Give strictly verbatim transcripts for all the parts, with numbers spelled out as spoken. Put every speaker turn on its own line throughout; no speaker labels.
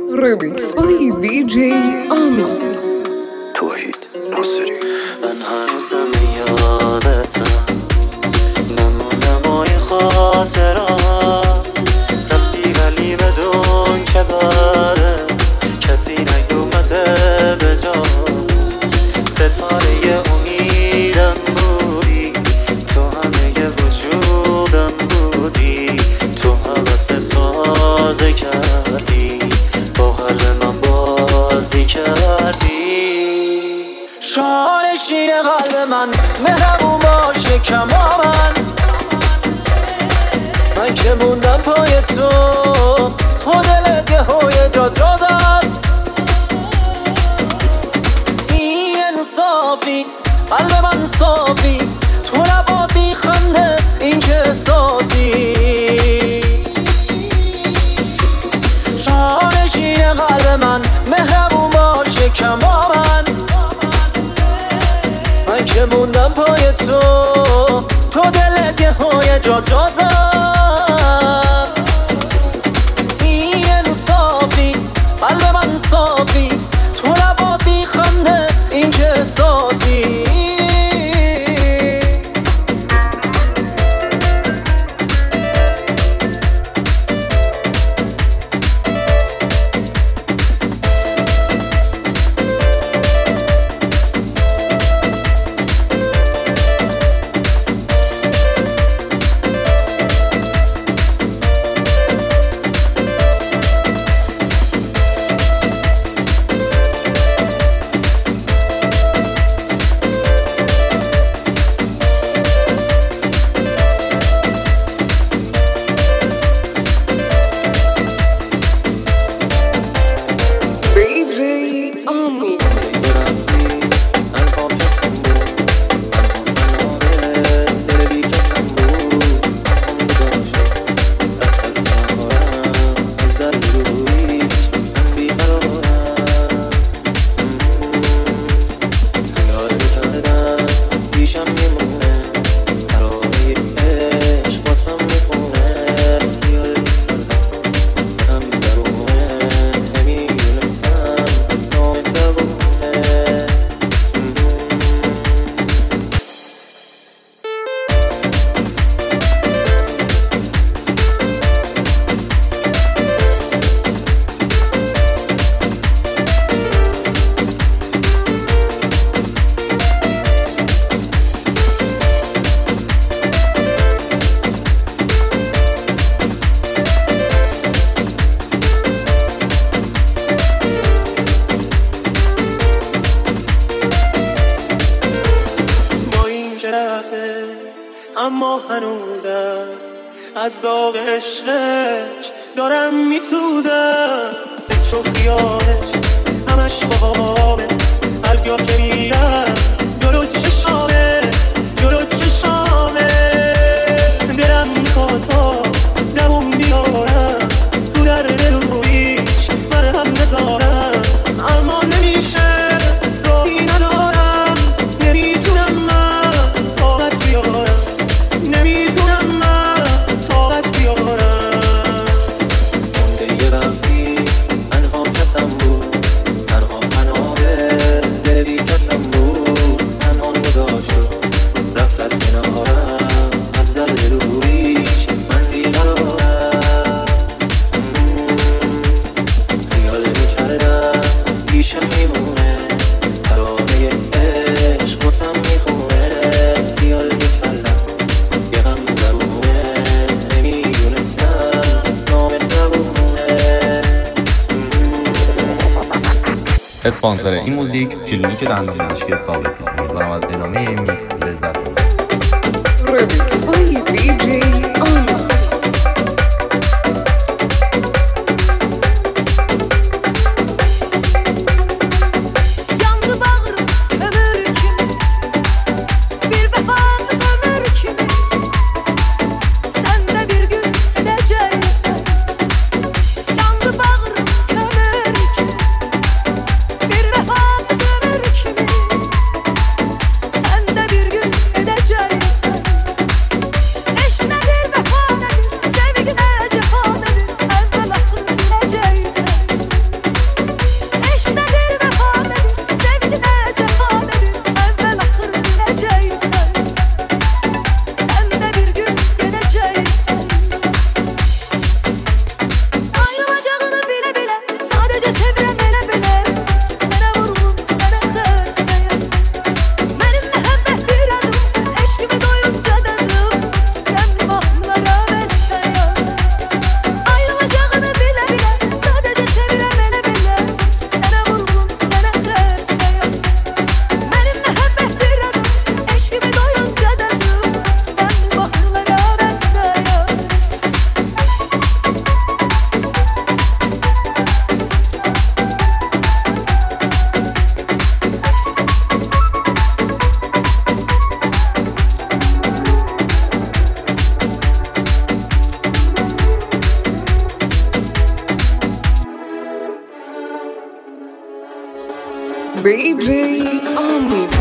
Remix by دی جی آمیز.
توحید ناصری. من هنوزم یادتم، نمونمای خاطرات، رفتی ولی بدون که بره کسی نیومده به جا. ستاره امیدم بودی، تو همه وجودم بودی، تو حوث تازه کردی، با قلب من بازی کردی. شانشین قلب من مهربون باشه کما من، من که موندم پای تو، تو دلت یه هوی جا جا زد. این انصافیست، قلب من صافیست، تو لبات بی خنده این که احساسی. شانشین قلب من مهربون باشه کما من، من که موندم پای تو، تو دلت یه های جا جا زد. این انصافیست، قلب من صافیست، تو لبات بی خنده این که احساسی.
اما هنوزم از داغ عشقش دارم میسوزم. تو خیالش همش خوابه، هر جا که میرم جلو چشامه، جلو چشامه. دلم میخواد با دمون بیارم، تو درد رویش مرهم بذارم، اما نمیشه، راهی ندارم، نمیتونم من طاقت بیارم، نمیتونم من طاقت بیارم. مونده یه وقتی تنها کسم بود، تنها پناه دل بی کسم بود، تنها نگاه شد رفت از کنارم، از درد رویش من بیقرارم. خیال میکردم پیشم میمونه، ترانه عشق واسم میخونه. خیال میکردم یه غم زبونه، نمیدونستم نامت نبونه.
اسپانسر این موزیک کلینیک دندان پزشکی ثابتی. امیدوارم از ادامه این میکس لذت ببرید.
Remix by دی جی آمیز.
Eşine bir bak
دی جی آمیکس.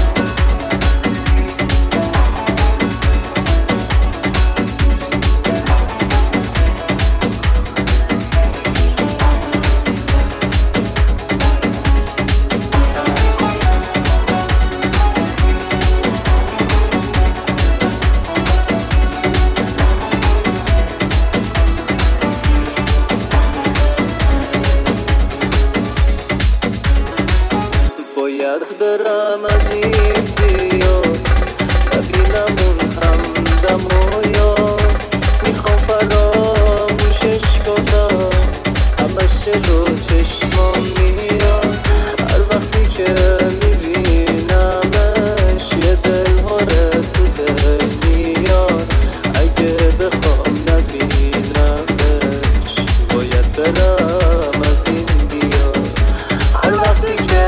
باید برم از این دیار ببینم اون همدم و یار میخوام فراموشش کنم همش جلو چشمام میاد هر وقتی که میبینمش یه دل هاره تو دل میاد اگه بخوام نبینمش باید برم از این دیار هر وقتی که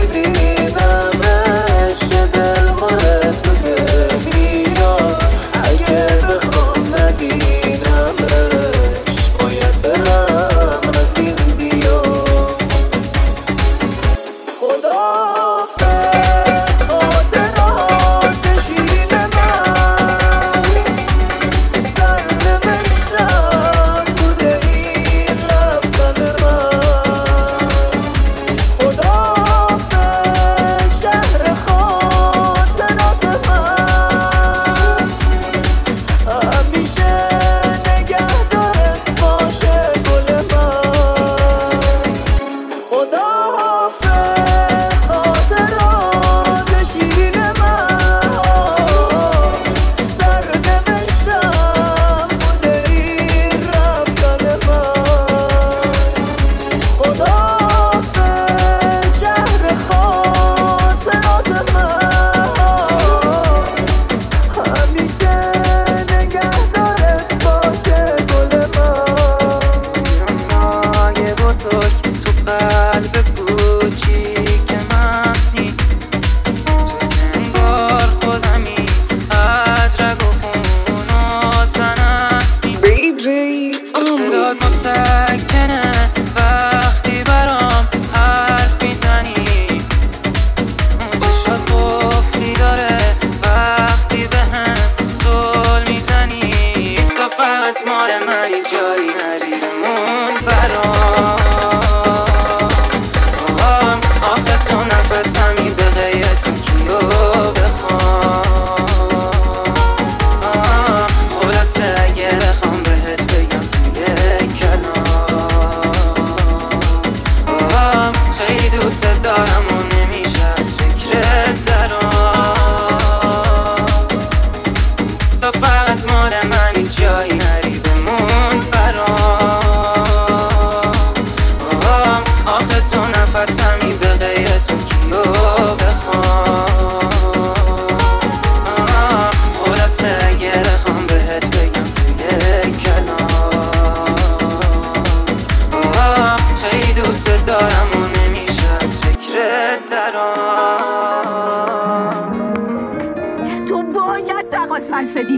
فسدی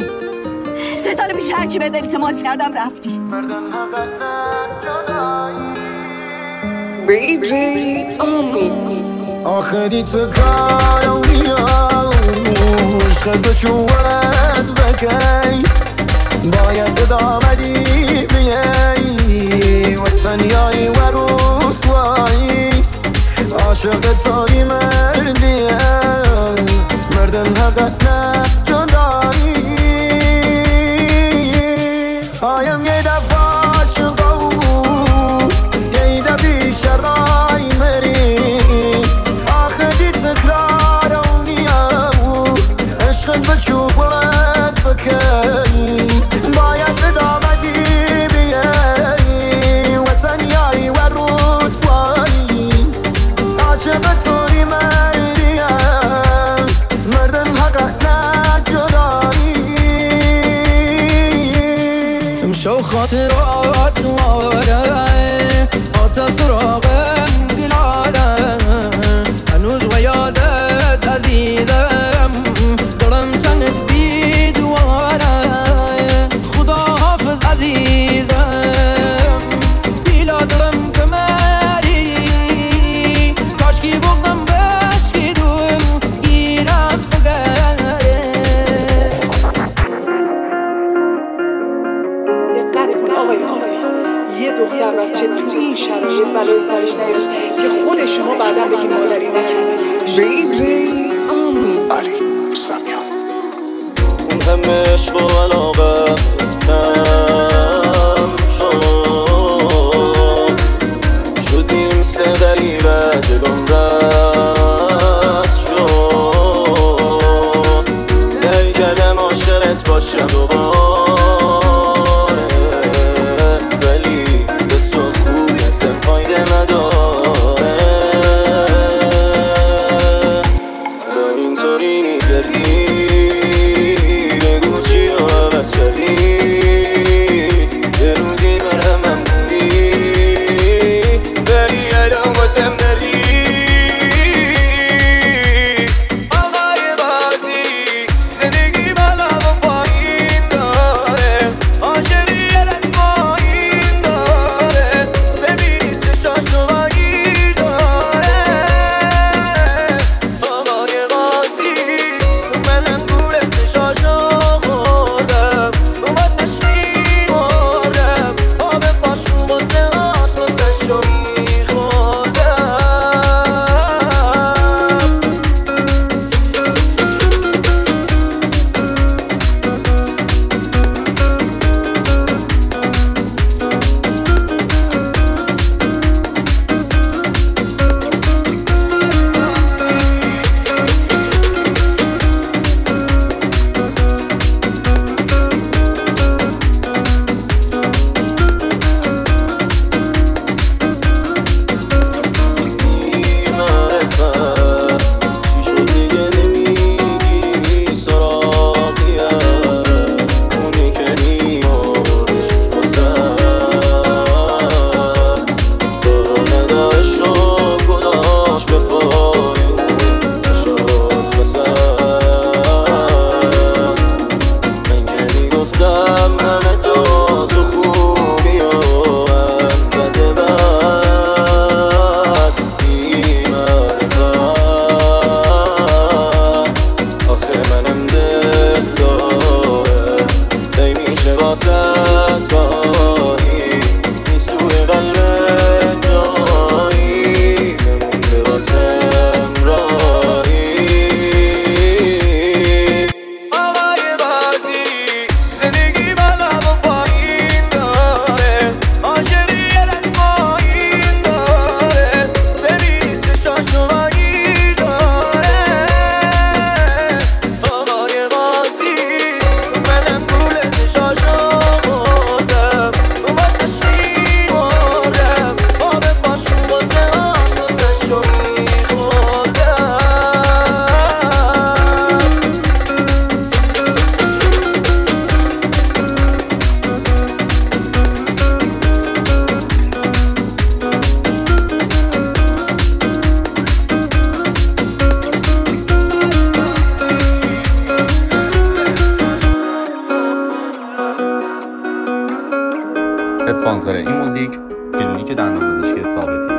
سه سال پیش هرچی بهت التماس کردم رفتی.
دی جی آمیکس.
آخری تکارونی عشق بچوت بکی باید ادامدی بیایی وطنیایی و رسوایی عاشق تایی مردیه مردن حقت نه جدایی آیم یه دفعه عاشقو یه دفعه شرای مری آخری تکرارونی عشقت بچوت بکی باید ادامدی بیایی وطنیایی و رسوایی عاشق توی مردیم مردم حقت نه جدایی امشو خاطرات نواره آتا سراغم دلالم هنوز و یادت عزیزم دارم تنت بی دواره خدا حافظ عزیزم بیلا دارم کمری کاشکی بغزم
بچه توی این شرایط بلای سرش نیاد که خود شما بعدا بگی مادری نکردی.
دیجی آمین.
اون همه عشق و علاقه کم شد شدیم سه دقیقه جلوم رد شد سعی کردم عاشقت باشم دوباره ولی به تو خوب نیستم فایده نداره تو اینطوری میگردی یه روزی برم من بودی بری الان واسم بری آقای بازی زندگی بالا و پایین داره عاشقی الاسمایین داره ببین چشاشو باگیر داره آقای بازی منم گول چشاشو
اسپانسر این موزیک کلینیک دندانپزشکی ثابتی.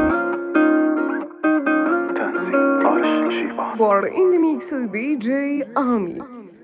For in the mix, D J Amit.